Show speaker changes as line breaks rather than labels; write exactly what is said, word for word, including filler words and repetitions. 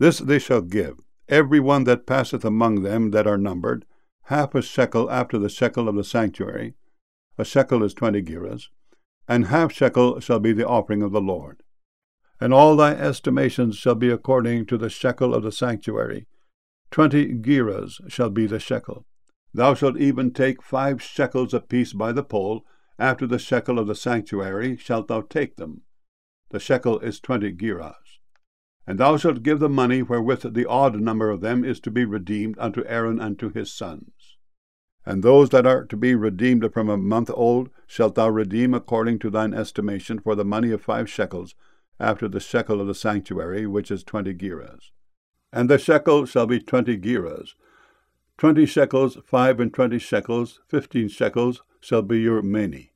This they shall give, every one that passeth among them that are numbered, half a shekel after the shekel of the sanctuary. A shekel is twenty gerahs, and half shekel shall be the offering of the Lord. And all thy estimations shall be according to the shekel of the sanctuary. Twenty gerahs shall be the shekel. Thou shalt even take five shekels apiece by the poll, after the shekel of the sanctuary shalt thou take them. The shekel is twenty gerahs. And thou shalt give the money wherewith the odd number of them is to be redeemed unto Aaron and to his sons. And those that are to be redeemed from a month old shalt thou redeem according to thine estimation for the money of five shekels, after the shekel of the sanctuary, which is twenty gerahs. And the shekel shall be twenty gerahs. Twenty shekels, five and twenty shekels, fifteen shekels shall be your meni.